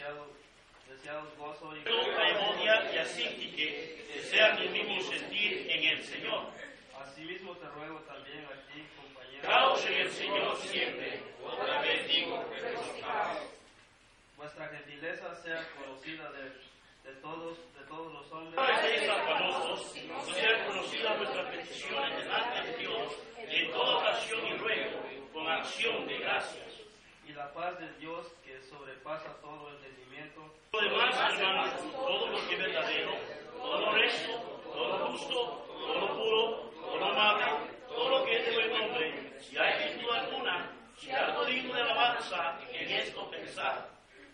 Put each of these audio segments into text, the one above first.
deseados gozo y Evodia y Asíntique desean el mismo sentir en el Señor. Asimismo te ruego también a ti, compañero, Caos en el Señor siempre. Otra vez digo que vuestra gentileza sea conocida de todos los hombres. no estéis afanosos, no sea conocida vuestras peticiones delante de Dios, en toda ocasión y ruego, con acción de gracias. Y la paz de Dios, que sobrepasa todo entendimiento, Lo demás, hermanos, todo lo que es verdadero, todo lo honesto, todo lo justo, todo lo puro, todo lo amable, todo lo que es de buen nombre, si hay virtud alguna, si hay algo digno de alabanza, en esto pensad.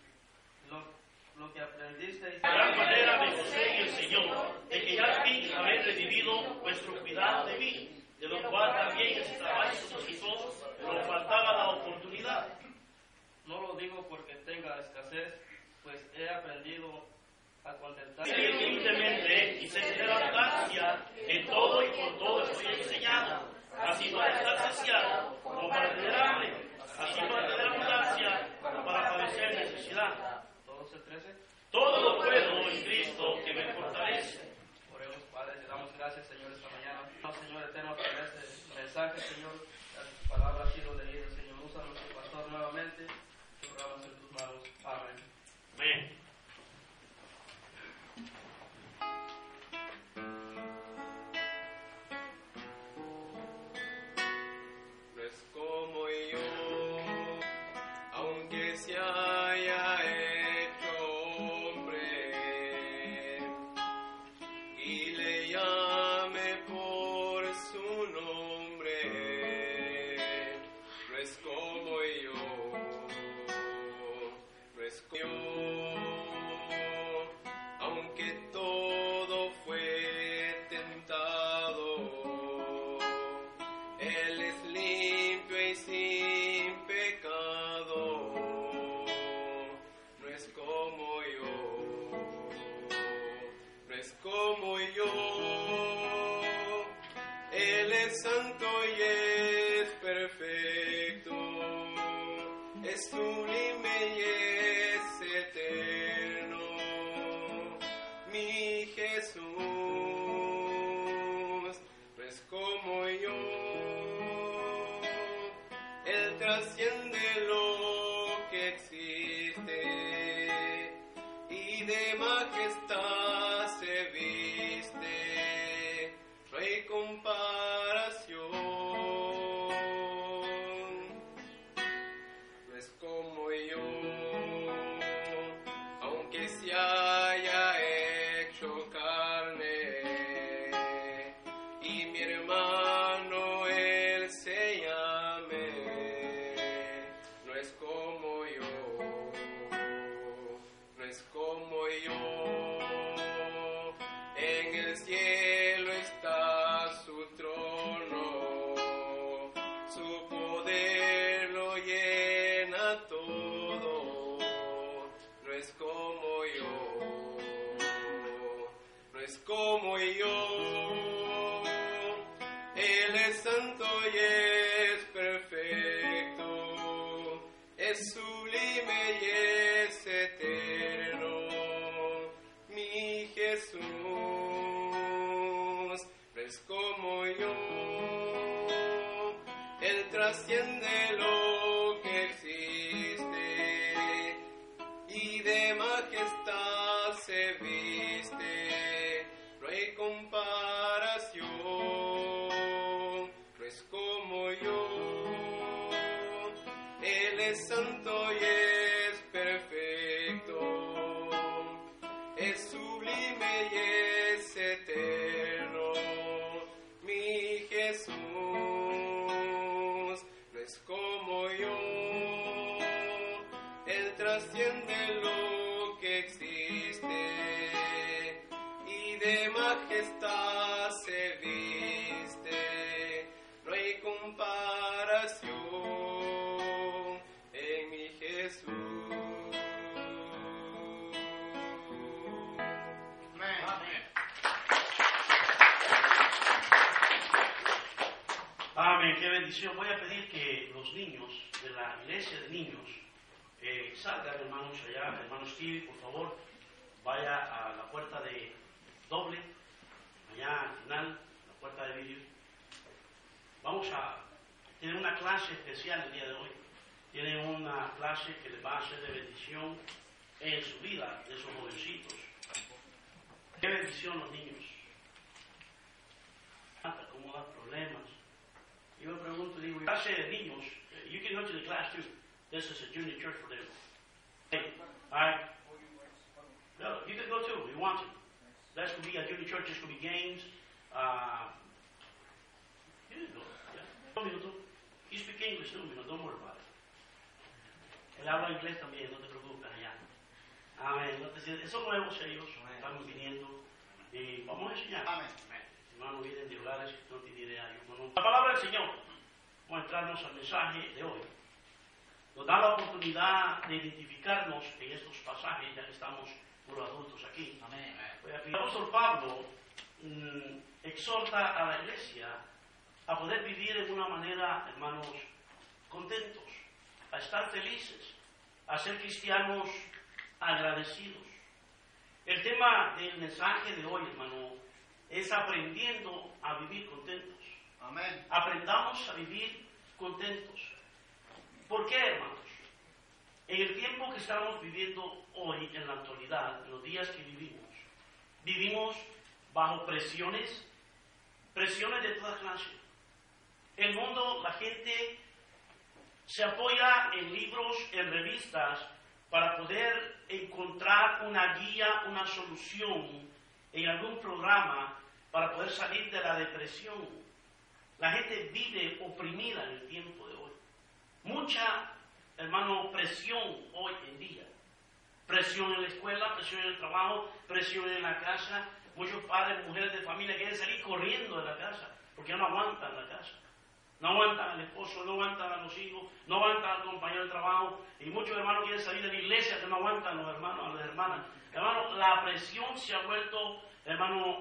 lo que aprendisteis De gran manera me gocé en el Señor, de que ya al fin habéis recibido vuestro cuidado de mí, de lo cual también estabais solicitosos, pero faltaba la oportunidad. no lo digo porque tenga escasez, pues he aprendido a contentar. Vivir humildemente y sentir abundancia en todo y por todo estoy enseñado, así para estar saciado como para tener hambre, así para tener abundancia como para padecer necesidad. 12:13. Todo lo puedo en Cristo que me fortalece. Oremos, Padre, te damos gracias, Señor, esta mañana. No, Señor eterno, por este mensaje, Señor, tu palabra ha sido leída, Señor. Usa a nuestro pastor nuevamente. Oramos en tus manos. Amén. Amén. No es como yo, aunque se haya hecho hombre y le llame por su nombre. No es como yo, no es como yo, aunque todo fue tentado. Él es limpio y sin pecado, no es como yo, no es como yo. Él es santo y es perfecto, es sublime y es eterno, mi Jesús. No es como yo, Él trasciende lo que existe y de majestad se viste, no hay comparación. No es como yo, aunque se haya hecho carne y mi hermano él se llame. No es como yo, no es como yo. En el cielo está su trono, su poder lo llena todo. No es como yo, no es como yo. Él es santo y es perfecto, es sublime y es eterno, mi Jesús. No es como yo, Él trasciende lo que existe y de majestad se viste, no hay comparación. No es como yo, Él es santo y es perfecto, es sublime y es eterno, mi Jesús. No es como yo, Él trasciende lo que existe y de majestad se viste, no hay comparación en mi Jesús. Amén, qué bendición. Voy a pedir que los niños de la iglesia de niños salgan hermanos allá, hermano Steve, por favor, vaya a la puerta de doble, allá al final, la puerta de vidrio. Vamos a tener una clase especial el día de hoy. Tienen una clase que les va a ser de bendición en su vida, de esos jovencitos. Qué bendición los niños. Cómo dan problemas. Yo me pregunto, digo, clase de niños, you can go to the class too. This is a junior church for them. Hey, alright? No, you can go too, if you want to. That's going to be a junior church, there's going to be games. You can go, yeah. Un minuto. You speak English too, don't worry about it. Él habla inglés también, no te preocupes allá. Amén. Son nuevos ellos, estamos viniendo y vamos a enseñar. Amén. Hermanos vienen de lugares que no tienen idea. La palabra del Señor. Vamos a entrarnos al mensaje de hoy. Nos da la oportunidad de identificarnos en estos pasajes, ya que estamos puros adultos aquí. Amén. El apóstol Pablo exhorta a la iglesia a poder vivir en una manera, hermanos, contentos, a estar felices, a ser cristianos agradecidos. El tema del mensaje de hoy, hermano, es aprendiendo a vivir contentos. Amén. Aprendamos a vivir contentos. ¿Por qué, hermanos? En el tiempo que estamos viviendo hoy, en la actualidad, en los días que vivimos bajo presiones de toda clase. El mundo, la gente se apoya en libros, en revistas, para poder encontrar una guía, una solución en algún programa para poder salir de la depresión. La gente vive oprimida en el tiempo de hoy. Mucha, hermano, presión hoy en día. Presión en la escuela, presión en el trabajo, presión en la casa. Muchos padres, mujeres de familia quieren salir corriendo de la casa porque ya no aguantan la casa. No aguantan al esposo, no aguantan a los hijos, no aguantan al compañero de trabajo. Y muchos hermanos quieren salir de la iglesia que no aguantan a los hermanos, a las hermanas. Hermano, la presión se ha vuelto, hermano,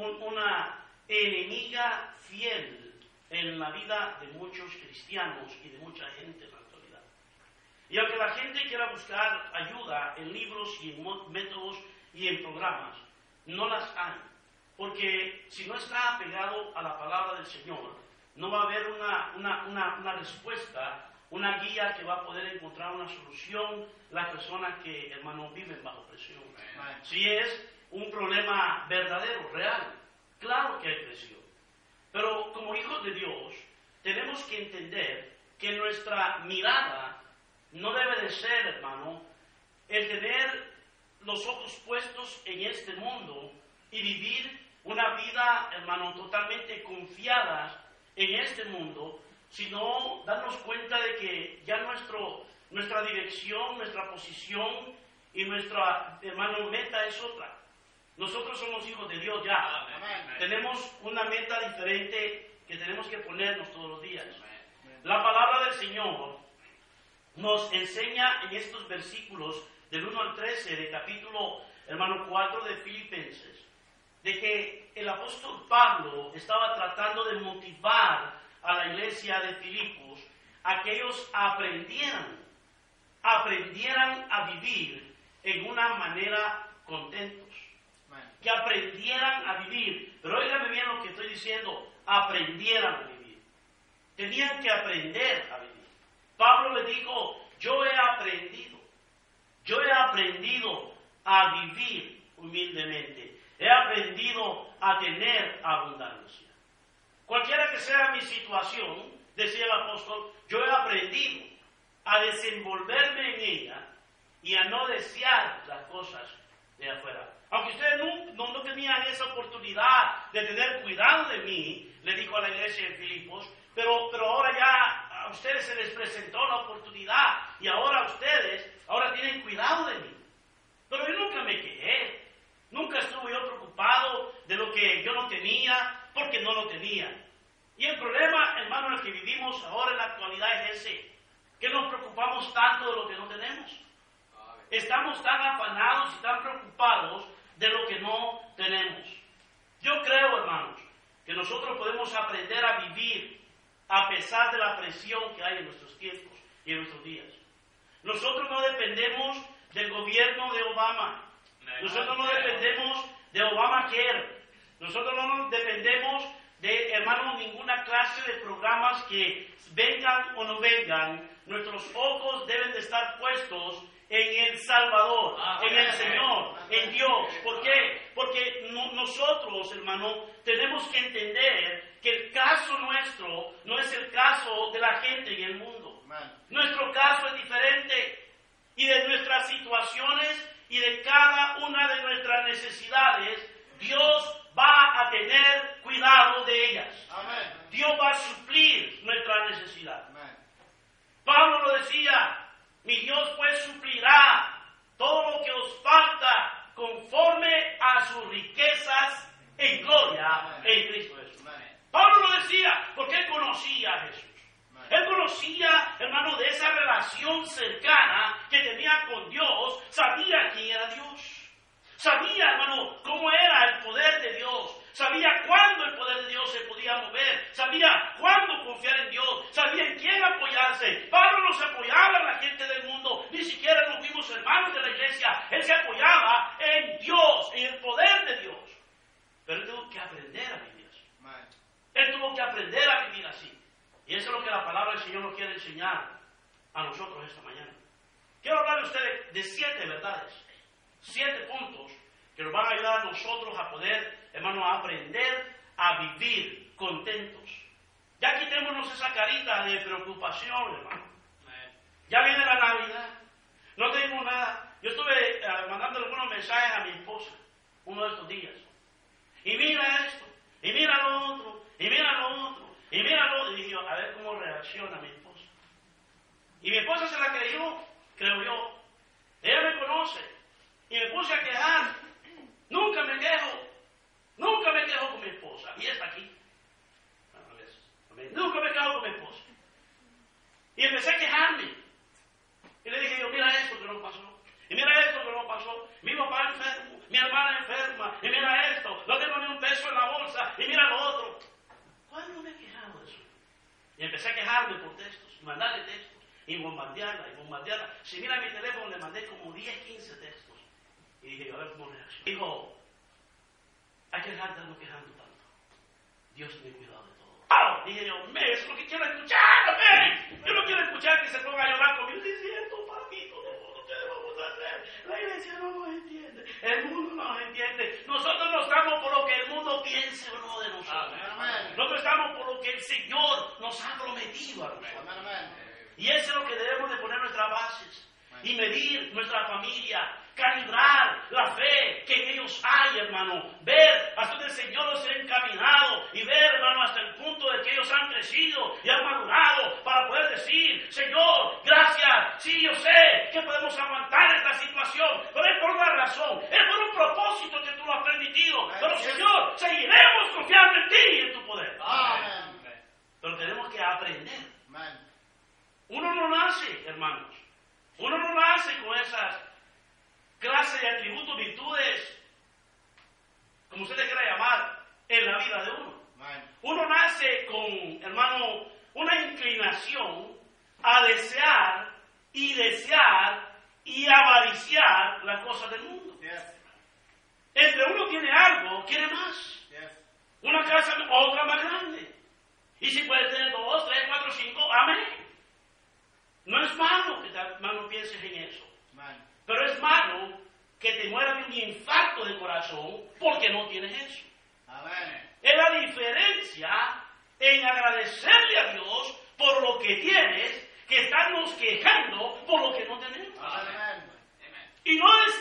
una enemiga fiel en la vida de muchos cristianos y de mucha gente en la actualidad. Y aunque la gente quiera buscar ayuda en libros y en métodos y en programas, no las hay. Porque si no está apegado a la palabra del Señor, no va a haber una respuesta, una guía que va a poder encontrar una solución las personas que, hermanos, viven bajo presión. Si es un problema verdadero, real, claro que hay presión. Pero como hijos de Dios, tenemos que entender que nuestra mirada no debe de ser, hermano, el tener los ojos puestos en este mundo y vivir una vida, hermano, totalmente confiadas en este mundo, sino darnos cuenta de que ya nuestra dirección, nuestra posición y nuestra, hermano, meta es otra. Nosotros somos hijos de Dios ya. Amén. Tenemos una meta diferente que tenemos que ponernos todos los días. Amén. La palabra del Señor nos enseña en estos versículos del 1 al 13 de capítulo, hermano, 4 de Filipenses, de que el apóstol Pablo estaba tratando de motivar a la iglesia de Filipos a que ellos aprendieran a vivir en una manera contentos. Que aprendieran a vivir. Pero óigame bien lo que estoy diciendo, aprendieran a vivir. Tenían que aprender a vivir. Pablo le dijo, yo he aprendido a vivir humildemente. He aprendido a tener abundancia. Cualquiera que sea mi situación, decía el apóstol, yo he aprendido a desenvolverme en ella y a no desear las cosas de afuera. Aunque ustedes no tenían esa oportunidad de tener cuidado de mí, le dijo a la iglesia de Filipos, pero ahora ya a ustedes se les presentó la oportunidad y ahora tienen cuidado de mí. Pero yo nunca me quejé, nunca estuve yo preocupado de lo que yo no tenía, porque no lo tenía. Y el problema, hermano, en el que vivimos ahora en la actualidad es ese, que nos preocupamos tanto de lo que no tenemos. Estamos tan afanados y tan preocupados de lo que no tenemos. Yo creo, hermanos, que nosotros podemos aprender a vivir a pesar de la presión que hay en nuestros tiempos y en nuestros días. Nosotros no dependemos del gobierno de Obama. Nosotros no dependemos de Obamacare. Nosotros no nos dependemos de, hermanos, ninguna clase de programas que vengan o no vengan. Nuestros ojos deben de estar puestos en el Salvador, en el Señor, en Dios. ¿Por qué? Porque nosotros, hermano, tenemos que entender que el caso nuestro no es el caso de la gente en el mundo. Nuestro caso es diferente, y de nuestras situaciones y de cada una de nuestras necesidades, Dios va a tener cuidado de ellas. Dios va a suplir nuestra necesidad. Pablo lo decía: mi Dios pues suplirá todo lo que os falta conforme a sus riquezas en gloria en Cristo Jesús. Pablo lo decía porque él conocía a Jesús. Él conocía, hermano, de esa relación cercana que tenía con Dios. Sabía quién era Dios. Sabía, hermano, cómo era el poder de Dios. Sabía cuándo el poder de Dios se podía mover. Sabía cuándo confiar en Dios. Sabía en quién apoyarse. Pablo no se apoyaba en la gente del mundo. Ni siquiera en los mismos hermanos de la iglesia. Él se apoyaba en Dios, en el poder de Dios. Pero él tuvo que aprender a vivir así. Él tuvo que aprender a vivir así. Y eso es lo que la palabra del Señor nos quiere enseñar a nosotros esta mañana. Quiero hablar de ustedes de 7 verdades, 7 puntos que nos van a ayudar a nosotros a poder, hermano, a aprender a vivir contentos. Ya quitémonos esa carita de preocupación, hermano. Ya viene la Navidad, no tengo nada. Yo estuve mandando algunos mensajes a mi esposa uno de estos días. Y mira esto, y mira lo otro, y mira lo otro. Y míralo, y dije, a ver cómo reacciona mi esposa. Y mi esposa se la creyó, creo yo. Ella me conoce. Y me puse a quejar. Nunca me quejo con mi esposa. Y está aquí. Nunca me quejo con mi esposa. Y empecé a quejarme. Y le dije yo, mira esto que no pasó. Y mira esto que no pasó. Mi papá enfermo, mi hermana enferma. Y mira esto, no tengo ni un peso en la bolsa. Y mira lo otro. ¿Cuándo me he quejado de eso? Y empecé a quejarme por textos, y mandarle textos, y bombardearla. Si mira mi teléfono, le mandé como 10, 15 textos. Y dije, a ver cómo reacciona. Dijo, hay que dejar de estarnos quejando tanto. Dios tiene cuidado de todo. ¡Ah! Dije yo, eso es lo que quiero escuchar, amén. Yo no quiero escuchar que se ponga a llorar conmigo. Sí, cierto, papito, todo lo que debemos hacer. La iglesia no nos entiende, el mundo no nos entiende. Nosotros no estamos por lo que el mundo piense o no de nosotros. Nosotros estamos por lo que el Señor nos ha prometido a nosotros. Y eso es lo que debemos de poner nuestras bases. Y medir nuestra familia, calibrar la fe que en ellos hay, hermano. Ver hasta donde el Señor los ha encaminado. Y ver, hermano, hasta el punto de que ellos han crecido y han madurado para poder decir, Señor, gracias. Sí, yo sé que podemos aguantar esta situación, pero es por una razón, es por un propósito que tú lo has permitido. Pero, Señor, seguiremos confiando en ti y en tu poder. Amén. Pero tenemos que aprender. Uno no nace, hermanos. Uno no nace con esas clases de atributos, virtudes, como usted le quiera llamar, en la vida de uno. Uno nace con, hermano, una inclinación a desear y avariciar las cosas del mundo. Entre uno tiene algo, quiere más. Una casa, otra más grande. Y si puede tener 2, 3, 4, 5, amén. No es malo que hermano pienses en eso. Pero es malo que te muera de un infarto de corazón porque no tienes eso. Es la diferencia en agradecerle a Dios por lo que tienes, que estarnos quejando por lo que no tenemos. Y no es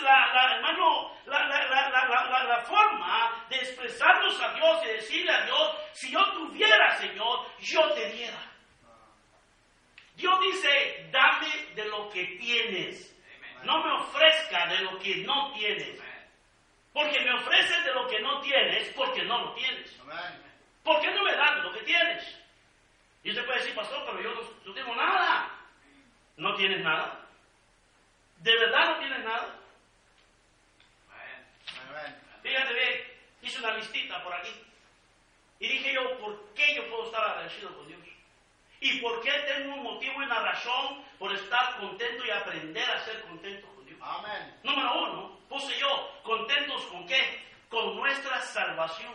la forma de expresarnos a Dios y decirle a Dios, si yo tuviera, Señor, yo te diera. Dios dice, dame de lo que tienes. No me ofrezca de lo que no tienes. Porque me ofreces de lo que no tienes porque no lo tienes. ¿Por qué no me das de lo que tienes? Y usted puede decir, pastor, pero yo no tengo nada. ¿No tienes nada? ¿De verdad no tienes nada? Fíjate bien, hice una listita por aquí. Y dije yo, ¿por qué yo puedo estar agradecido con Dios? ¿Y por qué tengo un motivo y una razón por estar contento y aprender a ser contento con Dios? Amén. Número 1, puse yo, contentos ¿con qué? Con nuestra salvación.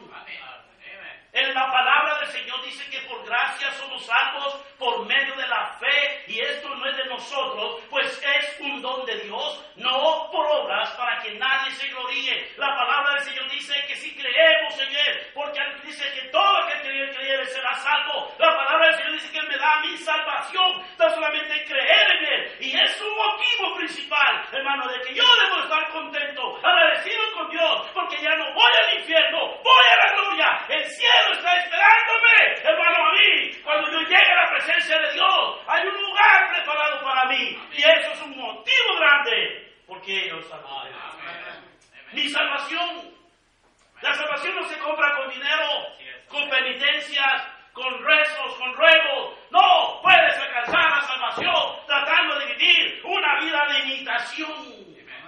En la palabra del Señor dice que por gracia somos salvos por medio de la fe, y esto no es de nosotros, pues es un don de Dios, no por obras para que nadie se gloríe. La palabra del Señor dice que si creemos en Él, porque dice que todo aquel que creyere será salvo. La palabra del Señor dice que Él me da mi salvación, no solamente creer en Él, y es un motivo principal, hermano, de que yo debo estar contento, agradecido con Dios, porque ya no voy al infierno, voy a la gloria. El cielo está esperándome, hermano, a mí. Cuando yo llegue a la presencia de Dios, hay un lugar preparado para mí, y eso es un motivo grande porque yo salvo. Mi salvación, la salvación no se compra con dinero, con penitencias, con rezos, con ruegos. No puedes alcanzar la salvación tratando de vivir una vida de imitación.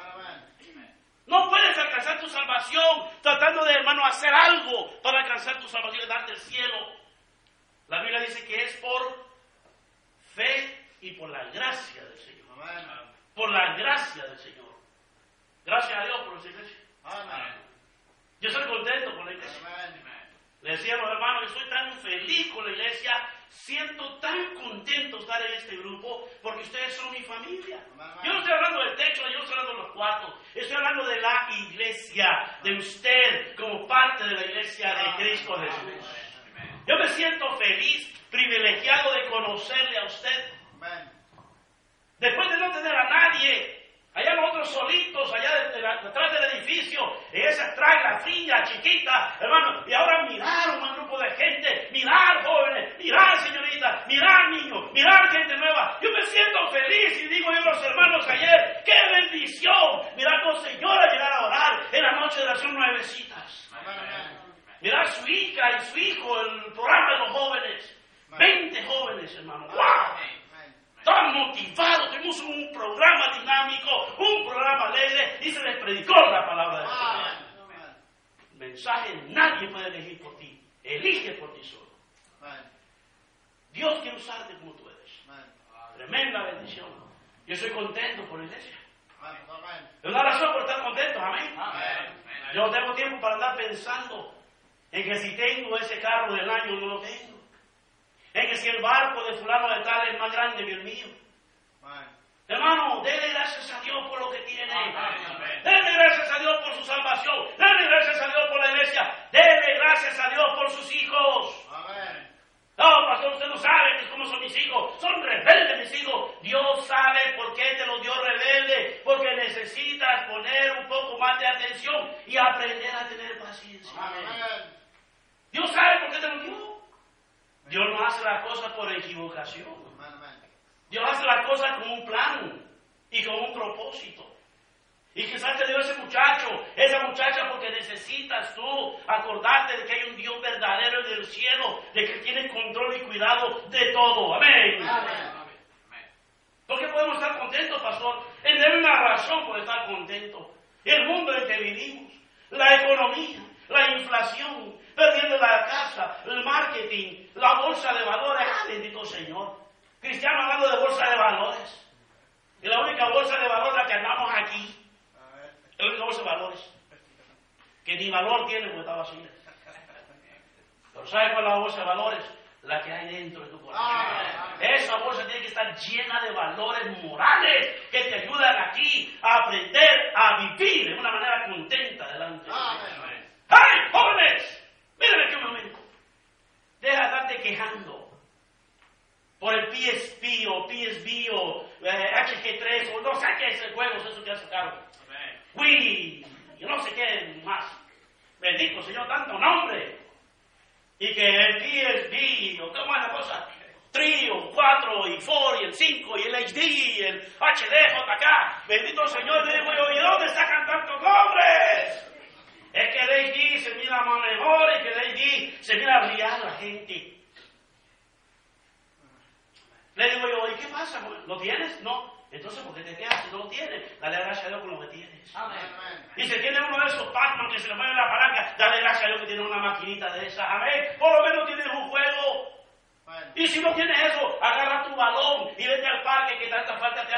No puedes alcanzar tu salvación tratando de, hermano, hacer algo para alcanzar tu salvación y darte el cielo. La Biblia dice que es por fe y por la gracia del Señor. Por la gracia del Señor. Gracias a Dios por esa iglesia. Yo estoy contento con la iglesia. Le decía a los hermanos, yo estoy tan feliz con la iglesia, siento tan contento estar en este grupo, porque ustedes son mi familia. Yo no estoy hablando del techo, yo no estoy hablando de los cuartos, estoy hablando de la iglesia, de usted como parte de la iglesia de Cristo Jesús. Yo me siento feliz, privilegiado de conocerle a usted. Después de no tener a nadie, allá nosotros solitos, allá detrás del edificio, en esa trailer fría, chiquita, hermano, y ahora mirar un grupo de gente, mirar jóvenes, mirar señoritas, mirar niños, mirar gente nueva. Yo me siento feliz y digo yo a los hermanos ayer, ¡qué bendición! Mirar con señoras llegar a orar en la noche de las nuevecitas. Mirar su hija y su hijo, el programa de los jóvenes, 20 jóvenes, hermano. ¡Wow! Estaban motivados, tuvimos un programa dinámico, un programa alegre, y se les predicó la palabra de Dios. El mensaje, nadie puede elegir por ti, elige por ti solo. Dios quiere usarte como tú eres. Tremenda bendición. Yo estoy contento por la iglesia. Es una razón por estar contento, amén. Yo no tengo tiempo para andar pensando en que si tengo ese carro del año no lo tengo. En que si el barco de fulano de tal es más grande que el mío. Hermano, dele gracias a Dios por lo que tiene. Dele gracias a Dios por su salvación. Dele gracias a Dios por la iglesia. Dele gracias a Dios por sus hijos. No, pastor, usted no sabe cómo son mis hijos. Son rebeldes mis hijos. Dios sabe por qué te los dio rebelde. Porque necesitas poner un poco más de atención y aprender a tener paciencia. Dios sabe por qué te los dio. Dios no hace las cosas por equivocación. Dios hace las cosas con un plan y con un propósito. Y quizás te dio ese muchacho, esa muchacha, porque necesitas tú acordarte de que hay un Dios verdadero en el cielo, de que tiene control y cuidado de todo. Amén. ¿Por qué podemos estar contentos, pastor? Él tiene una razón por estar contentos. El mundo en el que vivimos, la economía, la inflación, perdiendo la casa, el marketing, la bolsa de valores. Bendito Señor. Cristiano hablando de bolsa de valores. Y la única bolsa de valores la que andamos aquí. Es la única bolsa de valores. Que ni valor tiene porque está vacía. Pero ¿sabes cuál es la bolsa de valores? La que hay dentro de tu corazón. Esa bolsa tiene que estar llena de valores morales que te ayudan aquí a aprender a vivir de una manera contenta delante de Dios. ¡Ay, jóvenes! Mírenme aquí un momento. Deja de estarte quejando por el PSP o PSB o HG3 o no sé qué es el juego, eso que hace caro. Wii, yo no sé qué más. Bendito Señor, tanto nombre. Y que el PSB o cómo es la cosa, 3 o 4 y 4 y el 5 y el HD y el HDJK. Bendito Señor, le digo yo, ¿y dónde sacan tantos nombres? Es que el HD se mira más mejor, es que el HD se mira a brillar la gente. Le digo yo, ¿y qué pasa? ¿Lo tienes? No. Entonces, ¿por qué te quedas si no lo tienes? Dale gracias a Dios con lo que tienes. Amén. Y si tienes uno de esos Pac-Man que se le mueve la palanca, dale gracias a Dios que tiene una maquinita de esas. Amén. Por lo menos tienes un juego. Y si no tienes eso,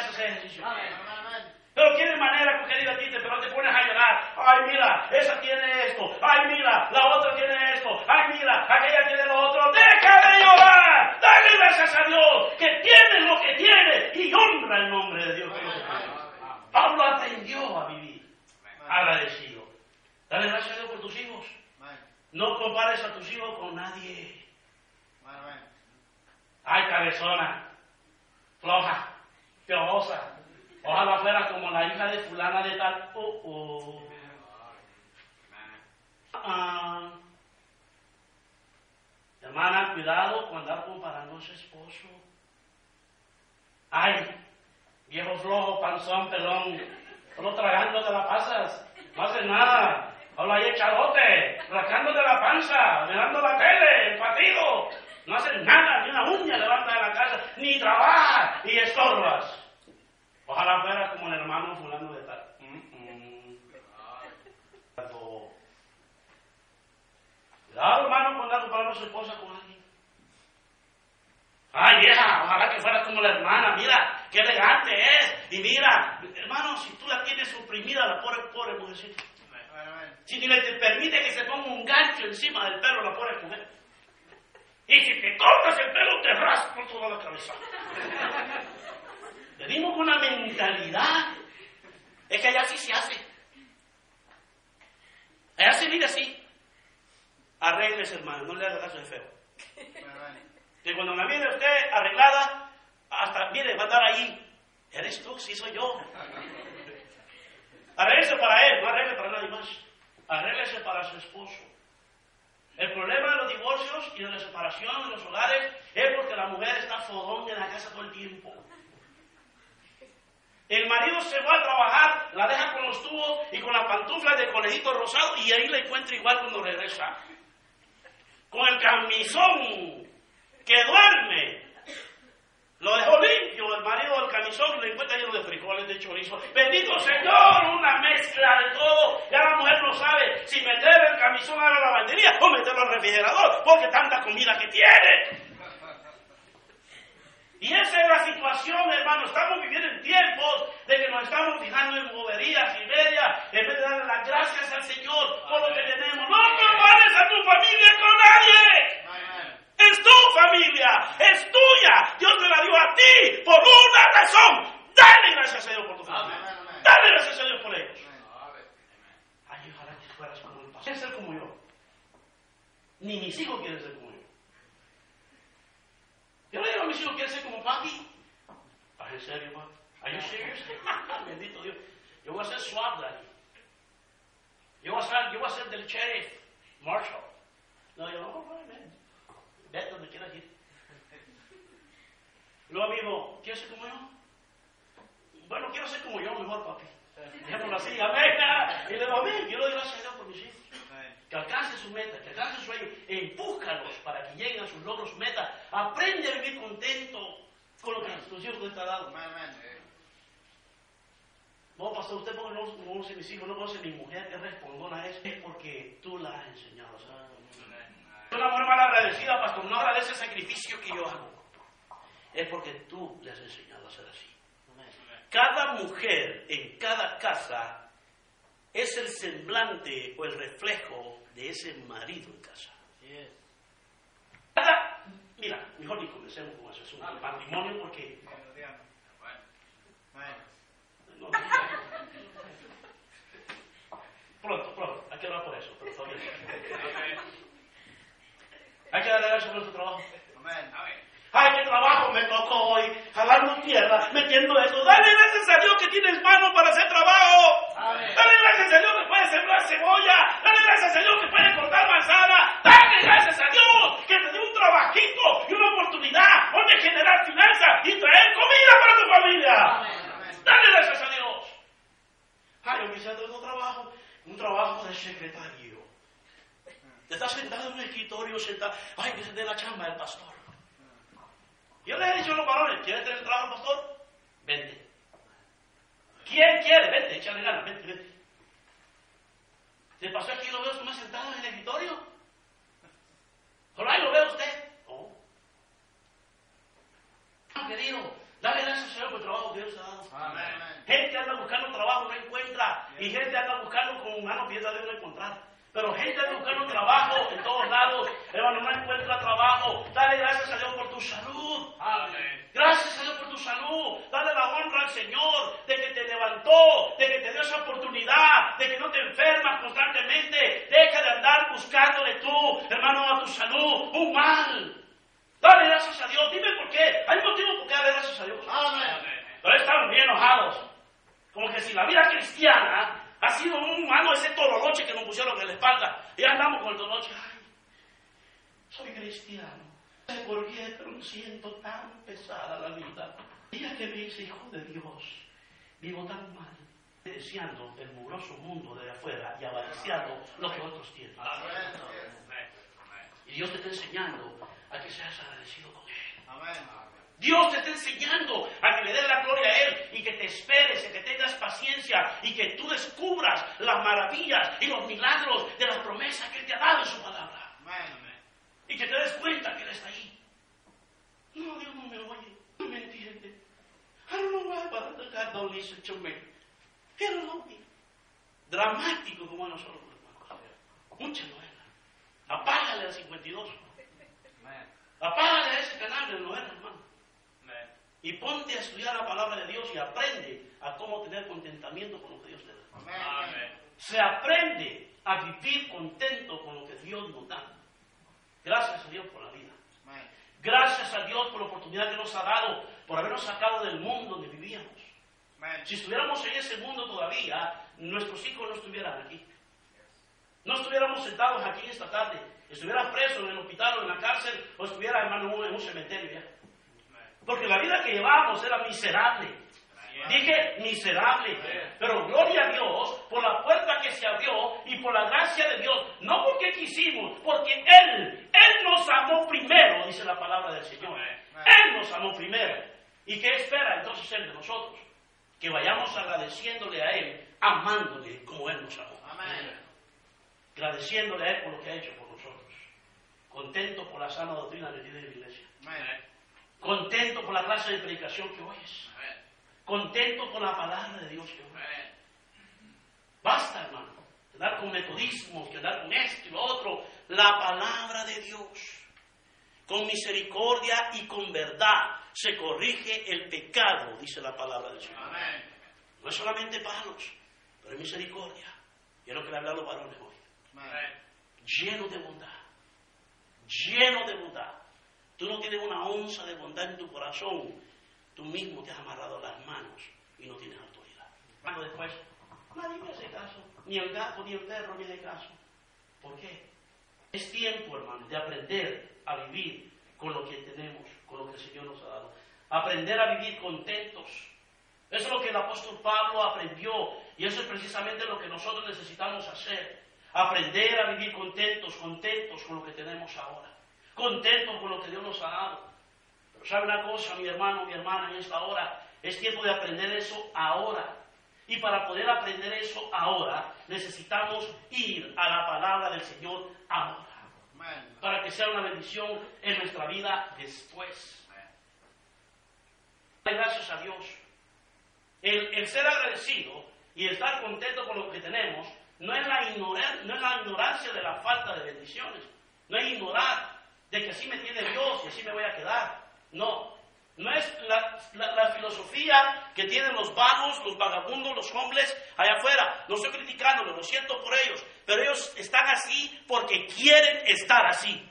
haces ese ejercicio. Pero tiene manera con que divertirte, pero te pones a llorar. Ay, mira, esa tiene esto. Ay, mira, la otra tiene esto. Ay, mira, aquella tiene lo otro. ¡Deja de llorar! Dale gracias a Dios que tiene lo que tiene y honra el nombre de Dios. Pablo aprendió a vivir agradecido. Dale gracias a Dios por tus hijos. No compares a tus hijos con nadie. Ay, cabezona, floja, piojosa. Ojalá fuera como la hija de fulana de tal. Hermana, cuidado con andar comparando a su esposo. Ay, viejo flojo, panzón, pelón, solo tragándote la pasas, no haces nada. Habla ahí echadote, rascándote la panza, mirando la tele, el partido. No haces nada, ni una uña levantas de la casa, ni trabajas y estorbas. Ojalá fuera como el hermano fulano de tal. Cuidado, hermano, con andar comparando a su esposa con alguien. Ay, vieja, ojalá que fuera como la hermana. Mira, qué elegante es. Y mira, hermano, si tú la tienes oprimida, la pobre mujercita. Si ni le te permite que se ponga un gancho encima del pelo, la pobre mujer. Y si te cortas el pelo, te raspo toda la cabeza. Venimos con una mentalidad. Es que allá sí se hace. Allá se vive así. Arréglese, hermano, no le haga caso de feo. Que cuando la mire usted arreglada, hasta, mire, va a estar ahí. ¿Eres tú? Sí, soy yo. Arréglese para él, no arregle para nadie más. Arréglese para su esposo. El problema de los divorcios y de la separación de los hogares es porque la mujer está fodón en la casa todo el tiempo. El marido se va a trabajar, la deja con los tubos y con las pantuflas de conejito rosado y ahí la encuentra igual cuando regresa. Con el camisón que duerme. Lo dejó limpio el marido del camisón y lo encuentra lleno de frijoles, de chorizo. Bendito Señor, una mezcla de todo. Ya la mujer no sabe si meter el camisón a la lavandería o meterlo al refrigerador, porque tanta comida que tiene. Y esa es la situación, hermano. Estamos viviendo en tiempos de que nos estamos fijando en boberías y medias, en vez de darle las gracias al Señor por lo que tenemos. No compares a tu familia con nadie. Es tu familia, es tuya. Dios te la dio a ti por una razón. Dale gracias a Dios por tu familia. Dale gracias a Dios por ellos. Ay, ojalá que fueras como el pastor. ¿Quieres ser como yo? Ni mis hijos quieren ser como yo. Yo le digo a mis hijos, ¿quieres ser como papi? ¿Ah, en serio, papi? ¿Are you serious? Bendito Dios. Yo voy a ser SWAT daddy. Yo voy a ser del sheriff, Marshall. No, yo no, vete donde quieras ir. Luego amigo, ¿quieres ser como yo? Bueno, quiero ser como yo, mejor, papi. Dejémoslo así, amén. Y le digo, amén. Yo le doy gracias a Dios por mis hijos. Que alcancen su meta, que alcancen su sueño. Empújalos para que lleguen a sus logros, su meta. Aprende a vivir contento con lo que tus hijos te han dado. No, pastor, usted porque no conoce a mis hijos, no conoce a mi mujer, que respondona es porque tú la has enseñado. Es una mujer mal agradecida, pastor, no agradece el sacrificio que yo hago. Es porque tú le has enseñado a ser así. Cada mujer en cada casa es el semblante o el reflejo de ese marido en casa. Mira, mejor ni comencemos con eso, es un matrimonio porque... No, pronto, hay que hablar por eso, pero todavía no. Hay que darle gracias por nuestro trabajo. Ay, qué trabajo me tocó hoy, jalando tierra, metiendo eso. Dale gracias a Dios que tienes mano para hacer trabajo. Dale gracias a Dios que puedes sembrar cebolla. Dale gracias a Dios que puedes cortar manzana. Dale gracias a Dios que te dio un trabajito y una oportunidad donde generar finanzas y traer comida para tu familia. Dale gracias a Dios. Ay, yo quisiera tener un trabajo de secretario. Te estás sentado en un escritorio, sentado. Ay, que se dé la chamba del pastor. Yo les he dicho a los varones, ¿quieres tener el trabajo, pastor? Vente. ¿Quién quiere? Vente, échale ganas, vente. ¿Se pasó aquí lo veo tú más sentado en el escritorio? Por ahí lo veo usted. No. Querido, dale gracias al Señor por el trabajo que Dios te ha dado. encuentras trabajo, dale gracias a Dios por tu salud. Amén. Gracias a Dios por tu salud. Dale la honra al Señor de que te levantó, de que te dio esa oportunidad, de que no te enfermas constantemente. Deja de andar buscándole tú, hermano, a tu salud un mal. Dale gracias a Dios. Dime por qué. Hay motivo por qué darle gracias a Dios. Amén. Pero están bien enojados. Como que si la vida cristiana ha sido un mano ese tololoche que nos pusieron en la espalda. Y andamos con el tololoche. Ay, soy cristiano. No sé por qué, pero me siento tan pesada la vida. Día que me hice hijo de Dios, vivo tan mal, deseando el mugroso mundo de afuera y avariciando lo que otros tienen. Y Dios te está enseñando a que seas agradecido con Él. Amén. Dios te está enseñando a que le des la gloria a Él y que te esperes, y que tengas paciencia y que tú descubras las maravillas y los milagros de las promesas que Él te ha dado en su palabra. Amén. Y que te des cuenta que Él está ahí. No, Dios no me oye, no me entiende. I don't know why, but God don't listen to me. He don't know me. Dramático como nosotros, hermanos. Mucha novela. Apágale al 52. Amén. Apágale a ese canal de novela, hermano. Amén. Y ponte a estudiar la palabra de Dios y aprende a cómo tener contentamiento con lo que Dios te da. Amén. Se aprende a vivir contento con lo que Dios nos da. Gracias a Dios por la vida. Amén. Gracias a Dios por la oportunidad que nos ha dado, por habernos sacado del mundo donde vivíamos. Amén. Si estuviéramos en ese mundo todavía, nuestros hijos no estuvieran aquí. No estuviéramos sentados aquí esta tarde. Estuvieran presos en el hospital o en la cárcel, o estuviera, hermano, en un cementerio ya. Porque la vida que llevábamos era miserable. Dije miserable. Pero gloria a Dios por la puerta que se abrió y por la gracia de Dios. No porque quisimos, porque Él nos amó primero, dice la palabra del Señor. Él nos amó primero. ¿Y qué espera entonces Él de nosotros? Que vayamos agradeciéndole a Él, amándole como Él nos amó. Amén. Agradeciéndole a Él por lo que ha hecho por nosotros. Contento por la sana doctrina de vida de la iglesia. Amén. Contento por la clase de predicación que oyes. Contento por la palabra de Dios que oyes. Basta, hermano, de andar con metodismos, de andar con esto y lo otro. La palabra de Dios, con misericordia y con verdad, se corrige el pecado, dice la palabra del Señor. Amén. No es solamente palos, pero es misericordia. Y es lo que le habla a los varones hoy. Amén. Lleno de bondad. Lleno de bondad. Tú no tienes una onza de bondad en tu corazón. Tú mismo te has amarrado las manos y no tienes autoridad. Bueno, después, nadie me hace caso. Ni el gato, ni el perro me hace caso. ¿Por qué? Es tiempo, hermano, de aprender a vivir con lo que tenemos, con lo que el Señor nos ha dado. Aprender a vivir contentos. Eso es lo que el apóstol Pablo aprendió y eso es precisamente lo que nosotros necesitamos hacer. Aprender a vivir contentos con lo que tenemos ahora. Contentos con lo que Dios nos ha dado. Pero sabe una cosa, mi hermano, mi hermana, en esta hora, es tiempo de aprender eso ahora. Y para poder aprender eso ahora, necesitamos ir a la palabra del Señor ahora. Amén. Para que sea una bendición en nuestra vida después. Gracias a Dios. El ser agradecido y estar contento con lo que tenemos no es la ignorancia de la falta de bendiciones. No es ignorar de que así me tiene Dios y así me voy a quedar. No. No es la filosofía que tienen los vagos, los vagabundos, los hombres allá afuera. No estoy criticándolos, lo siento por ellos. Pero ellos están así porque quieren estar así.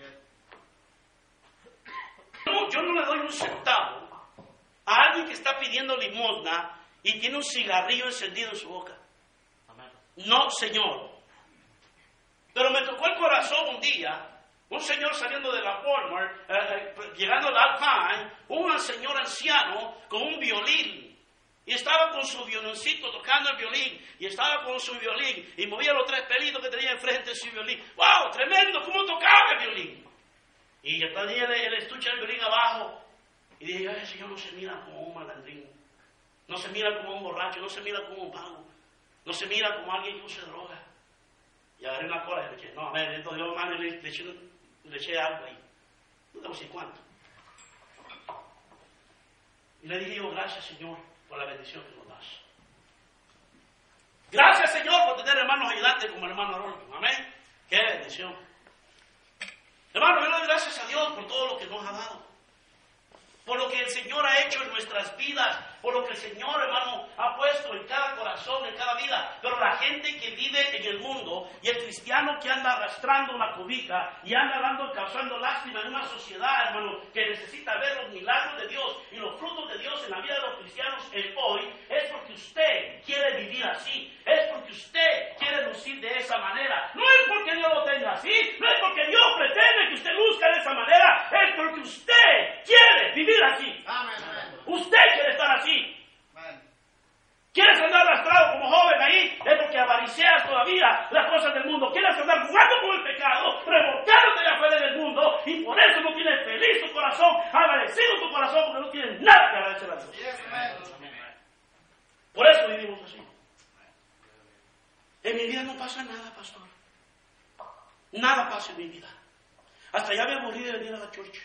No, yo no le doy un centavo a alguien que está pidiendo limosna y tiene un cigarrillo encendido en su boca. No, señor. Pero me tocó el corazón un día, un señor saliendo de la Walmart, llegando al Alpine, un señor anciano con un violín. Y estaba con su violoncito tocando el violín. Y estaba con su violín. Y movía los tres pelitos que tenía enfrente de su violín. ¡Wow! ¡Tremendo! ¿Cómo tocaba el violín? Y tenía el estuche del violín abajo. Y dije, ese señor no se mira como un malandrín. No se mira como un borracho. No se mira como un vago. No se mira como alguien que use droga. Y agarré una cola y le dije, no, a ver, entonces yo hermano, le eché algo ahí. No debo decir cuánto. Y le dije yo, gracias Señor por la bendición que nos das. Gracias Señor por tener hermanos ayudantes como el hermano Rolando. Amén. Qué bendición. Hermano, yo le doy gracias a Dios por todo lo que nos ha dado, por lo que el Señor ha hecho en nuestras vidas, por lo que el Señor, hermano, ha puesto en cada corazón, en cada vida. Pero la gente que vive en el mundo y el cristiano que anda arrastrando una cobija y anda causando lástima en una sociedad, hermano, que necesita ver los milagros de Dios y los frutos de Dios en la vida de los cristianos en hoy, es porque usted quiere vivir así, es porque usted quiere lucir de esa manera. No es porque Dios lo tenga así, no es porque Dios pretende que usted luzca de esa manera, es porque usted quiere vivir así. Amén, amén. Usted quiere estar así. Amén. ¿Quieres andar arrastrado como joven ahí? Es porque avaricias todavía las cosas del mundo. ¿Quieres andar jugando con el pecado, revolcándote de afuera del mundo? Y por eso no tienes feliz tu corazón, agradecido tu corazón, porque no tienes nada que agradecer a Dios. Yes, amén. Por eso vivimos así. En mi vida no pasa nada, pastor. Nada pasa en mi vida. Hasta ya me aburrí de venir a la church.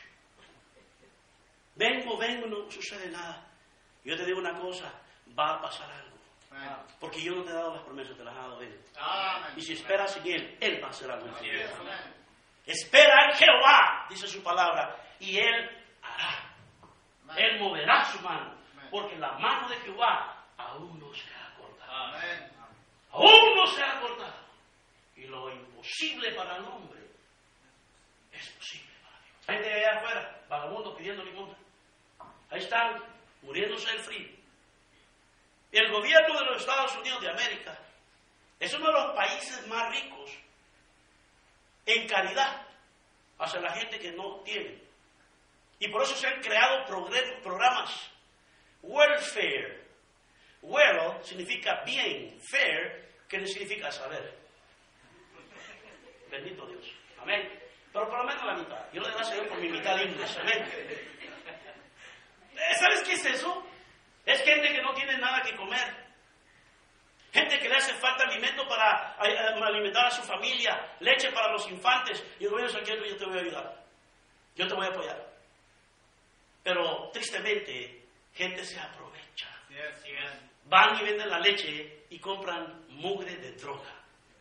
Vengo, no sucede nada. Yo te digo una cosa, va a pasar algo. Amén. Porque yo no te he dado las promesas, te las he dado Él. Amén. Y si esperas en Él va a hacer algo en tu vida. Yes, amén. Espera en Jehová, dice su palabra, y Él hará. Amén. Él moverá su mano, porque la mano de Jehová aún no se ha cortado. Amén. Aún no se ha cortado. Y lo imposible para el hombre es posible para Dios. Hay gente allá afuera, vagabundos pidiendo limosna. Ahí están, muriéndose del frío. El gobierno de los Estados Unidos de América es uno de los países más ricos en caridad hacia la gente que no tiene. Y por eso se han creado programas welfare. Well significa bien, fair, que significa saber. Bendito Dios. Amén. Pero por lo menos la mitad. Yo le doy gracias a Dios por mi mitad inglés. Amén. ¿Sabes qué es eso? Es gente que no tiene nada que comer. Gente que le hace falta alimento para alimentar a su familia, leche para los infantes. Y el gobierno dice, yo te voy a ayudar. Yo te voy a apoyar. Pero tristemente, gente se aprovecha. Yes, amén. Van y venden la leche y compran mugre de droga.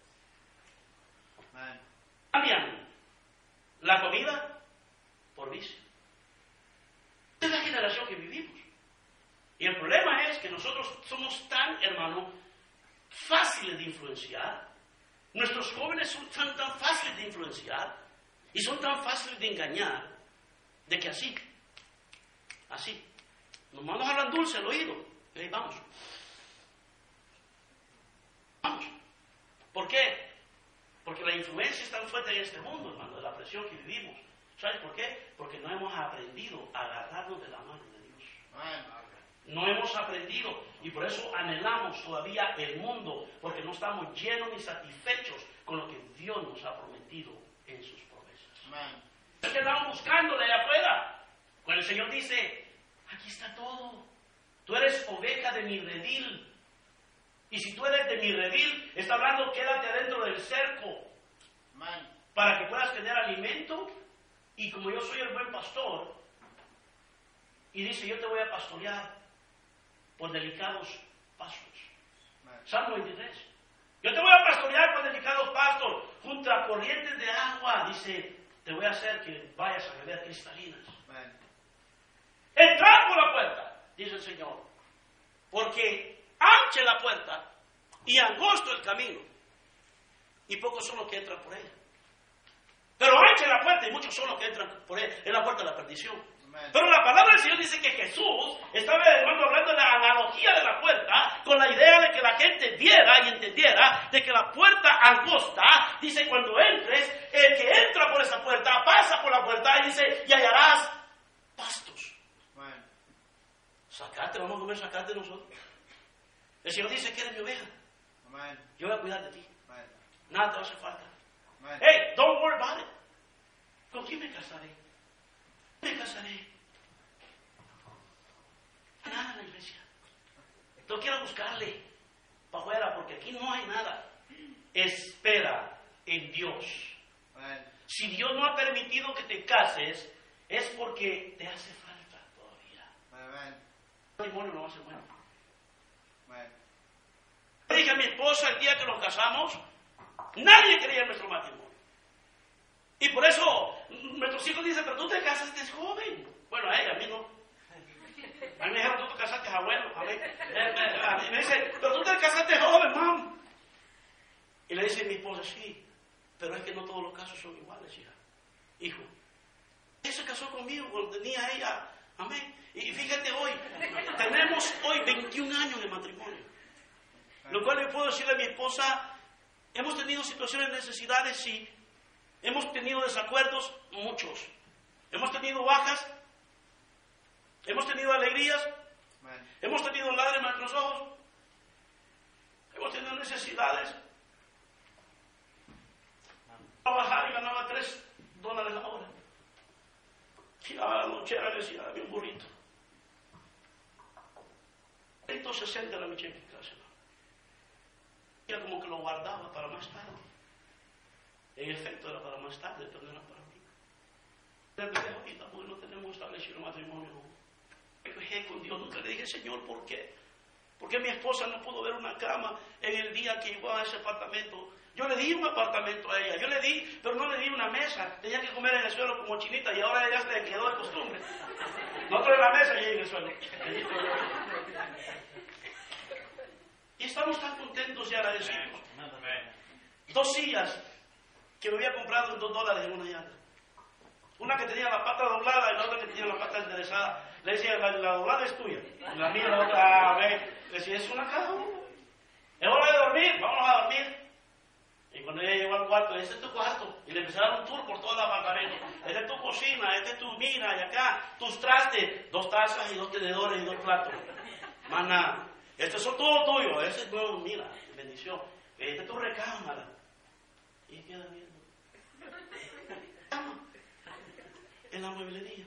Amén. Cambian la comida por vicio. Es la generación que vivimos. Y el problema es que nosotros somos tan, hermano, fáciles de influenciar. Nuestros jóvenes son tan fáciles de influenciar y son tan fáciles de engañar, de que así, nomás nos hablan dulce al oído. Y ahí vamos. ¿Por qué? Porque la influencia es tan fuerte en este mundo, hermano, de la presión que vivimos. ¿Sabes por qué? Porque no hemos aprendido a agarrarnos de la mano de Dios. Amén. No hemos aprendido y por eso anhelamos todavía el mundo, porque no estamos llenos ni satisfechos con lo que Dios nos ha prometido en sus promesas. Amén. Es que andamos buscándole allá afuera. Cuando el Señor dice, aquí está todo. Tú eres oveja de mi redil. Y si tú eres de mi redil, está hablando, quédate adentro del cerco Amén. para que puedas tener alimento. Y como yo soy el buen pastor, y dice, yo te voy a pastorear por delicados pastos. Amén. Salmo 23. Yo te voy a pastorear por delicados pastos, junto a corrientes de agua. Dice, te voy a hacer que vayas a beber cristalinas. Amén. Entrad por la puerta, dice el Señor, porque ancha la puerta y angosto el camino, y pocos son los que entran por ella. Pero ancha la puerta y muchos son los que entran por ella. Es la puerta de la perdición. Amén. Pero la palabra del Señor dice que Jesús estaba, hermano, hablando de la analogía de la puerta, con la idea de que la gente viera y entendiera de que la puerta angosta, dice, cuando entres, el que entra por esa puerta, pasa por la puerta y dice, y hallarás pastos. Amén. Sacate, vamos a comer sacate nosotros. El Señor dice que eres mi oveja. Amén. Yo voy a cuidar de ti. Amén. Nada te va a hacer falta. Amén. Hey, don't worry about it. ¿Con quién me casaré? Me casaré. Nada en la iglesia. No quiero buscarle para afuera porque aquí no hay nada. Espera en Dios. Amén. Si Dios no ha permitido que te cases, es porque te hace falta todavía. Amén. El matrimonio no va a ser bueno. Amén. Le dije a mi esposa el día que nos casamos, nadie creía en nuestro matrimonio. Y por eso nuestros hijos dicen, pero tú te casaste joven. Bueno, a ella, a mí no. A mí me dijeron, tú te casaste abuelo. A mí me dice, pero tú te casaste joven, mam. Y le dice mi esposa, sí, pero es que no todos los casos son iguales, hija. Hijo. Ella se casó conmigo cuando tenía ella, amén. Y fíjate hoy, tenemos hoy 21 años de matrimonio. Lo cual le puedo decirle a mi esposa, hemos tenido situaciones de necesidades, sí. Hemos tenido desacuerdos, muchos. Hemos tenido bajas, hemos tenido alegrías, hemos tenido lágrimas en los ojos, hemos tenido necesidades. Trabajaba y ganaba $3 la hora. Llegaba a la nochera y decía, dame un burrito. 160 era mi cheque en casa. Era como que lo guardaba para más tarde. En efecto era para más tarde, pero no era para mí. Repetí ahorita porque no tenemos establecido matrimonio. Me quejé con Dios, nunca le dije, Señor, ¿por qué? ¿Por qué mi esposa no pudo ver una cama en el día que llegó a ese apartamento? Yo le di un apartamento a ella, yo le di, pero no le di una mesa. Tenía que comer en el suelo como chinita y ahora ella se le quedó de costumbre. Nosotros en la mesa y ella en el suelo. Y estamos tan contentos y agradecidos. 2 sillas que me había comprado en $2 en una llanta. Una que tenía la pata doblada y la otra que tenía la pata enderezada. Le decía, la doblada es tuya. Y la mía, la otra, a ver. Le decía, es una caja. Es hora de dormir, vámonos a dormir. Y cuando ella llegó al cuarto, este es tu cuarto. Y le empecé a dar un tour por todo el apartamento. Esta es tu cocina, esta es tu mina, y acá, tus trastes, 2 tazas y 2 tenedores y 2 platos. Más nada. Estos son todo tuyo. Ese es nuevo, mira, bendición. Esta es tu recámara. Y queda viendo. En la mueblería.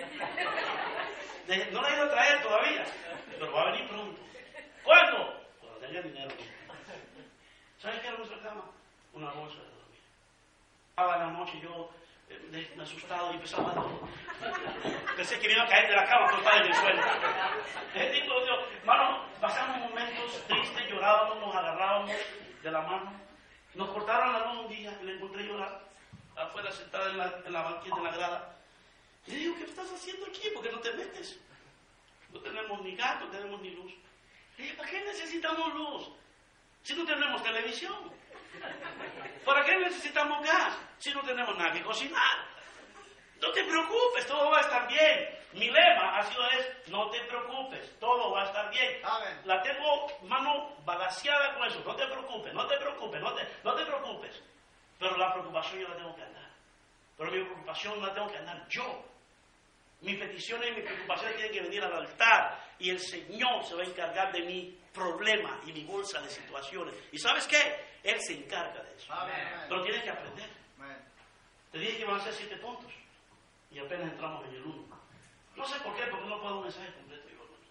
No la he ido a traer todavía, pero va a venir pronto. ¿Cuándo? Cuando tenga dinero. ¿Sabes qué era nuestra cama? Una bolsa de dormir. Estaba en la noche yo me asustado y empezaba a dormir. Pensé que me iba a caer de la cama, pero estaba en el suelo. Bendito Dios. Hermano, pasamos momentos tristes, llorábamos, nos agarrábamos de la mano. Nos cortaron la luz un día y le encontré llorar afuera sentada en la banqueta, en la grada. Y le digo, ¿qué estás haciendo aquí? ¿Por qué no te metes? No tenemos ni gas, no tenemos ni luz. Le dije, ¿para qué necesitamos luz? Si no tenemos televisión. ¿Para qué necesitamos gas? Si no tenemos nada que cocinar. No te preocupes, todo va a estar bien. Mi lema ha sido no te preocupes, todo va a estar bien. Amén. La tengo, mano, balanceada con eso. No te preocupes, no te preocupes, no te preocupes. Pero la preocupación yo la tengo que andar. Pero mi preocupación la tengo que andar yo. Mis peticiones y mis preocupaciones tienen que venir al altar y el Señor se va a encargar de mi problema y mi bolsa de situaciones. ¿Y sabes qué? Él se encarga de eso. Amén. Pero tienes que aprender. Amén. Te dije que iban a ser 7 puntos y apenas entramos en el 1. No sé por qué, porque no puedo un mensaje completo.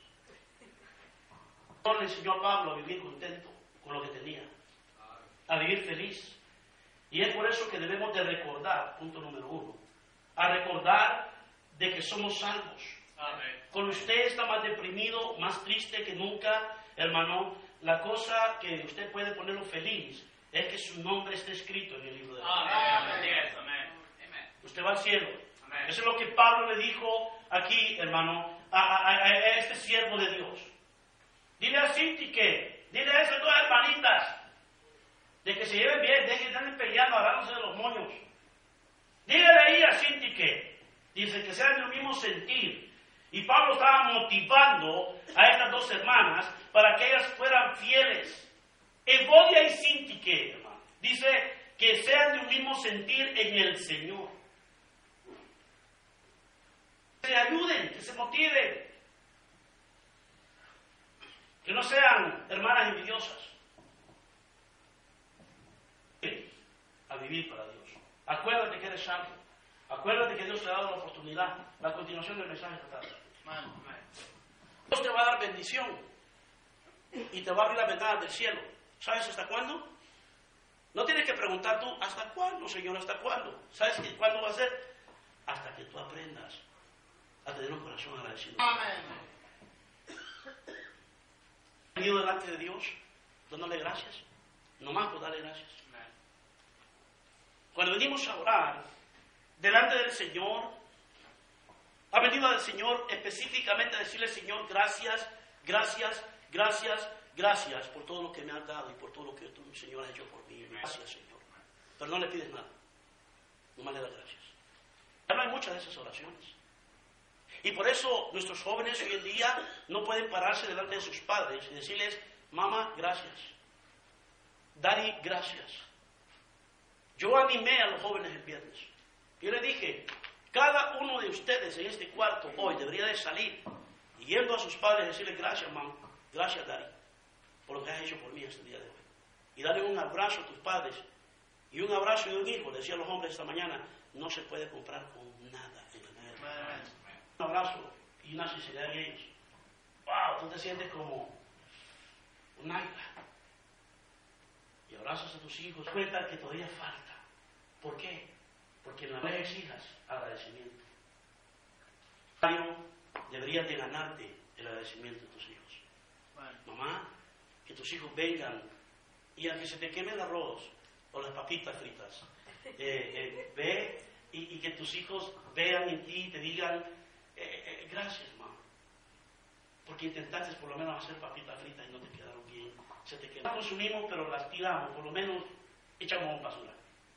Dios le enseñó a Pablo a vivir contento con lo que tenía, a vivir feliz. Y es por eso que debemos de recordar, punto número 1, a recordar de que somos salvos. Amén. Cuando usted está más deprimido, más triste que nunca, hermano, la cosa que usted puede ponerlo feliz es que su nombre esté escrito en el libro de la vida. Amén. Usted va al cielo. Amén. Eso es lo que Pablo le dijo aquí, hermano, a este siervo de Dios. Dile a Cinti dile a esas 2 hermanitas, de que se lleven bien, de que están peleando, agarrándose de los moños. Dígale ahí a Cinti dice que sean del mismo sentir. Y Pablo estaba motivando a estas 2 hermanas para que ellas fueran fieles. Evodia y Sintique, hermano. Dice que sean de un mismo sentir en el Señor. Que se ayuden, que se motiven. Que no sean hermanas envidiosas. A vivir para Dios. Acuérdate que eres salvo. Acuérdate que Dios te ha dado la oportunidad. La continuación del mensaje esta tarde. Dios te va a dar bendición y te va a abrir las ventanas del cielo. ¿Sabes hasta cuándo? No tienes que preguntar tú, ¿hasta cuándo, Señor? ¿Hasta cuándo? ¿Sabes cuándo va a ser? Hasta que tú aprendas a tener un corazón agradecido. Amén. Venido delante de Dios, dándole gracias. Nomás por darle gracias. Cuando venimos a orar, delante del Señor, ha venido al Señor específicamente a decirle, Señor, gracias, gracias, gracias, gracias por todo lo que me has dado y por todo lo que tú, Señor, has hecho por mí. Gracias, Señor. Pero no le pides nada, nomás le das gracias. Ya no hay muchas de esas oraciones. Y por eso nuestros jóvenes hoy en día no pueden pararse delante de sus padres y decirles, mamá, gracias. Daddy, gracias. Yo animé a los jóvenes el viernes. Yo les dije, cada uno de ustedes en este cuarto hoy debería de salir y yendo a sus padres y decirles, gracias, mamá, gracias, Daddy, por lo que has hecho por mí este día de hoy. Y darle un abrazo a tus padres. Y un abrazo de un hijo, decían los hombres esta mañana, no se puede comprar con nada en la vida. Un abrazo y una sinceridad en ellos. Wow, tú te sientes como un águila. Y abrazas a tus hijos, cuenta que todavía falta. ¿Por qué? Porque en la vez exijas agradecimiento. Deberías de ganarte el agradecimiento de tus hijos. Mamá, que tus hijos vengan y aunque se te queme el arroz o las papitas fritas, ve y que tus hijos vean en ti y te digan, gracias, mamá, porque intentaste por lo menos hacer papitas fritas y no te quedaron bien, se te quedaron. Las consumimos, pero las tiramos, por lo menos echamos un basura.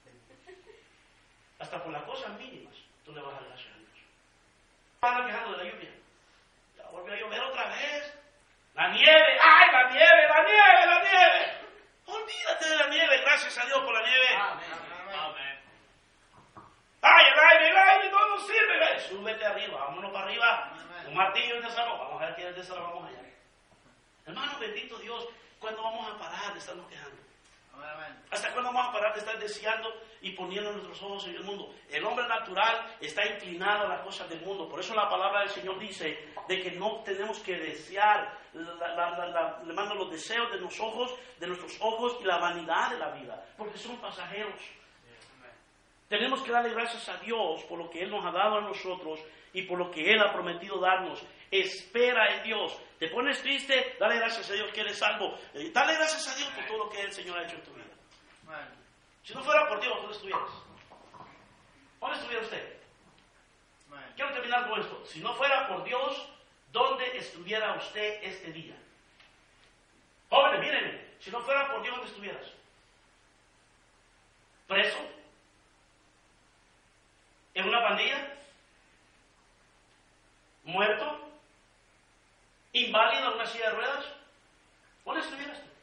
Hasta por las cosas mínimas, tú le vas a dar gracias a Dios. Van quejando de la lluvia. Ya volvió a llover otra vez. La nieve, ¡ay, la nieve, la nieve, la nieve! Olvídate de la nieve, gracias a Dios por la nieve. Amén. ¡Ay, el aire no nos sirve! ¿Ve? Súbete arriba, vámonos para arriba. Un martillo y un desarrollo, vamos a ver quién desarrollamos allá. Hermano, bendito Dios, ¿cuándo vamos a parar de estarnos quejando? ¿Hasta cuándo vamos a parar de estar deseando y poniendo nuestros ojos en el mundo? El hombre natural está inclinado a las cosas del mundo. Por eso la palabra del Señor dice de que no tenemos que desear le mando los deseos de nuestros ojos y la vanidad de la vida, porque son pasajeros. Tenemos que darle gracias a Dios por lo que Él nos ha dado a nosotros y por lo que Él ha prometido darnos. Espera en Dios. ¿Te pones triste? Dale gracias a Dios que eres salvo. Dale gracias a Dios por todo lo que el Señor ha hecho en tu vida. Si no fuera por Dios, ¿dónde estuvieras? ¿Dónde estuviera usted? Quiero terminar con esto. Si no fuera por Dios, ¿dónde estuviera usted este día? Jóvenes, mírenme. Si no fuera por Dios, ¿dónde estuvieras? ¿Preso? ¿En una pandilla? ¿Muerto? ¿Inválido en una silla de ruedas? ¿Dónde estuvieras tú?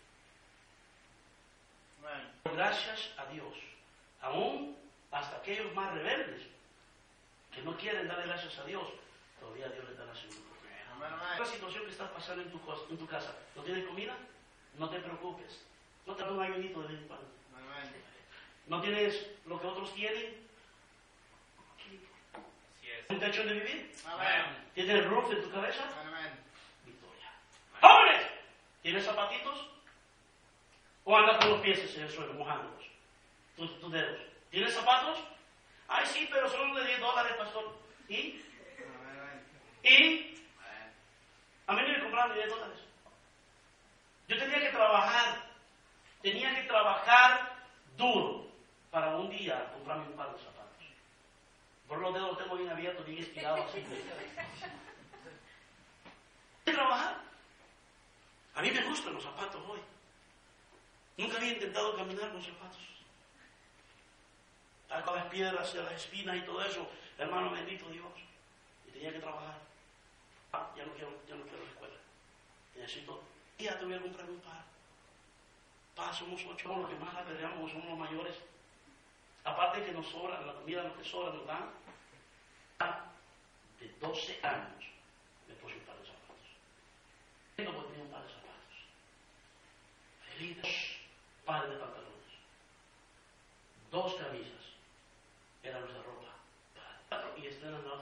Gracias a Dios, aún hasta aquellos más rebeldes que no quieren darle gracias a Dios, todavía Dios les da la segunda oportunidad. La situación que estás pasando en tu casa, ¿no tienes comida? No te preocupes, no te da un ayunito de vez en cuando. ¿No tienes lo que otros tienen? ¿Un techo de vivir? Amén. ¿Tienes roof en tu cabeza? Victoria. ¡Jóvenes! ¿Tienes zapatitos? ¿O andas con los pies en el suelo, mojándolos? Tus dedos. ¿Tienes zapatos? Ay, sí, pero son de $10, pastor. ¿Y? A mí no me compraron $10. Yo tenía que trabajar duro para un día comprarme un par de zapatos. Por los dedos los tengo bien abiertos, bien estirados así. ¿Trabajar? A mí me gustan los zapatos hoy. Nunca había intentado caminar con zapatos. Con las piedras, las espinas y todo eso. Hermano, bendito Dios. Y tenía que trabajar. Ya no quiero la escuela. Necesito. Ya te voy a comprar un par. Somos 8, los que más la peleamos, somos los mayores. Aparte que nos sobra, la comida, lo que sobra nos dan. De 12 años me puse un par de zapatos. Tengo por mí un par de zapatos. Feliz. Pares de pantalones. 2 camisas. Eran los de ropa. Y estrenan la otra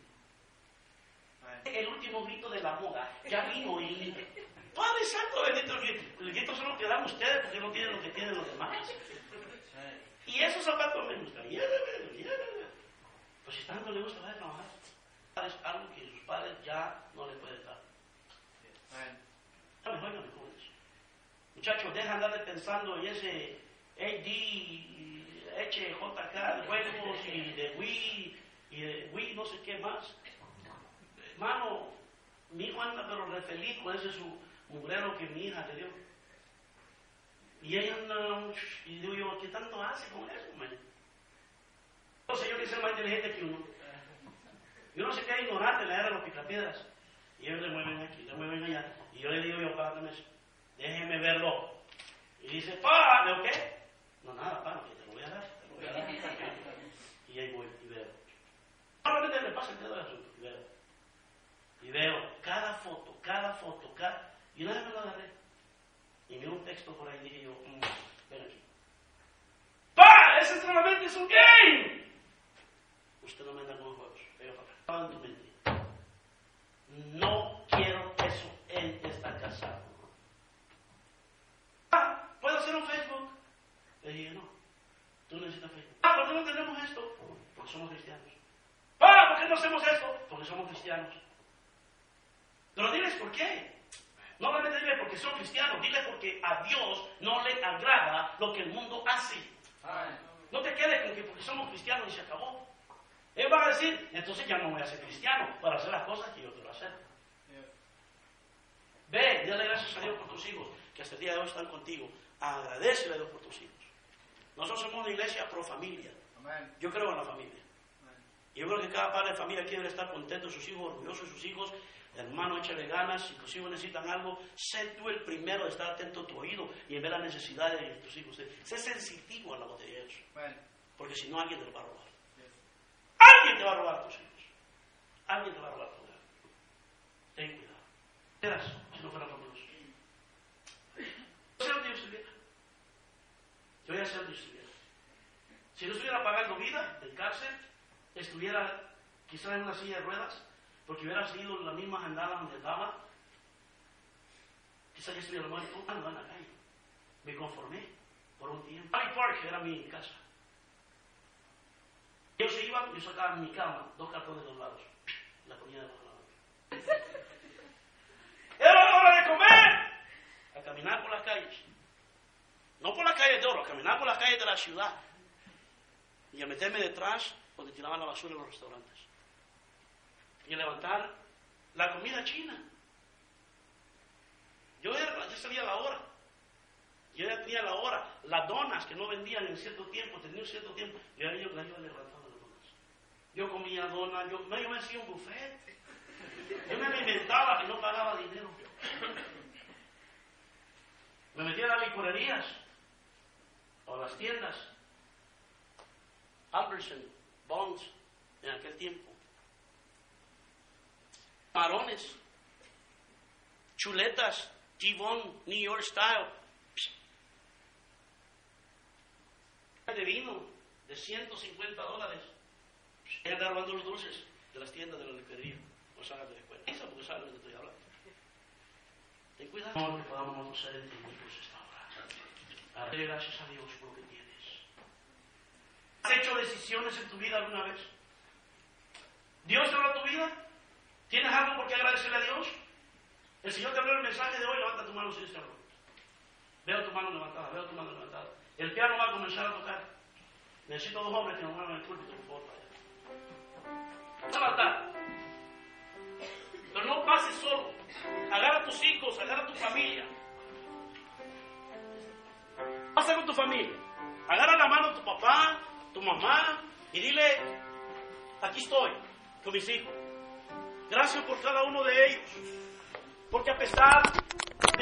31. El último grito de la moda. Ya vino y... Padre Santo, bendito. El grito solo que dan ustedes porque no tienen lo que tienen los demás. Y esos zapatos me gustan. Pues si tanto le gusta, va a trabajar. Es algo que sus padres ya no le pueden dar. Ya mejor no me jóvenes. Muchachos, deja andar pensando en ese ADHD leche, JK, de juegos y de Wii no sé qué más. Hermano, mi hijo anda pero re feliz con ese su mugrero que mi hija le dio. Y ella anda, y digo yo, ¿qué tanto hace con eso, man? Entonces yo que soy más inteligente que uno. Y uno se queda ignorante en la era de los picapiedras. Y ellos le mueven aquí, le mueven allá. Y yo le digo yo, párame eso. Déjeme verlo. Y dice, pa, ¿veo qué? No, nada, pa, que te lo voy a dar, te lo voy a dar. Y ahí voy y veo. Solamente le pasa el dedo del asunto y veo. Y veo cada foto, y nadie me lo agarré. Y miro un texto por ahí y dije yo, ven aquí. ¡Pa! ¡Ese solamente es un game! Usted no me anda con juegos, venga para acá. Estaba en tu mente. No quiero eso en esta casa. ¿Puedo hacer un Facebook? Le dije, no, tú necesitas Facebook. ¿Por qué no tenemos esto? Porque somos cristianos. ¿Por qué no hacemos esto? Porque somos cristianos. Pero diles por qué. No realmente dile porque son cristianos, dile porque a Dios no le agrada lo que el mundo hace. No te quedes con que porque somos cristianos y se acabó. Él va a decir, entonces ya no voy a ser cristiano para hacer las cosas que yo quiero hacer. Ve, dale gracias a Dios por tus hijos, que hasta el día de hoy están contigo. Agradecele a Dios por tus hijos. Nosotros somos una iglesia pro familia. Yo creo en la familia. Y yo creo que cada padre de familia quiere estar contento de sus hijos, orgulloso de sus hijos. Hermano, échale ganas. Si tus hijos necesitan algo, sé tú el primero de estar atento a tu oído y en ver las necesidades de tus hijos. Sé sensitivo a la voz de ellos. Porque si no, alguien te lo va a robar. Alguien te va a robar a tus hijos. Alguien te va a robar a tu hogar. Ten cuidado. Verás, si no fuera por Dios. Yo sé dónde yo estuviera. Yo ya sé dónde yo estuviera. Si no estuviera pagando vida en cárcel, estuviera quizás en una silla de ruedas, porque hubiera seguido las mismas andadas donde estaba. Quizás ya estuviera muerto en la calle. Me conformé por un tiempo. Valley Park era mi casa. Ellos se iban, yo sacaba en mi cama 2 cartones de 2 lados. La ponía debajo de la mano. ¡Era hora de comer! A caminar por las calles. No por las calles de Oro, a caminar por las calles de la ciudad. Y a meterme detrás donde tiraban la basura en los restaurantes. Y a levantar la comida china. Yo sabía la hora. Yo ya tenía la hora. Las donas que no vendían en cierto tiempo, tenían cierto tiempo, yo las iba levantando las donas. Yo comía donas, yo me hacía un buffet. Yo me alimentaba y no pagaba dinero. Me metía a las licorerías o a las tiendas. Albertson, Bonds, en aquel tiempo. Marones, chuletas, T-Bone, New York Style. De vino de $150. Ella está robando los dulces de las tiendas de la licorería. No salgas de la escuela. Eso porque sabes de lo que estoy hablando. Ten cuidado. No que podamos ser entendidos esta hora. Dale gracias a Dios por lo que tienes. ¿Has hecho decisiones en tu vida alguna vez? ¿Dios te habló a tu vida? ¿Tienes algo por qué agradecerle a Dios? El Señor te habló el mensaje de hoy, levanta tu mano si Dios te habló. Veo tu mano levantada, veo tu mano levantada. El piano va a comenzar a tocar. Necesito 2 hombres que nos muevan el púlpito, por favor. Vamos a levantar. Pero no pases solo. Agarra a tus hijos, agarra a tu familia. Pasa con tu familia. Agarra la mano a tu papá, tu mamá y dile, aquí estoy con mis hijos. Gracias por cada uno de ellos. Porque a pesar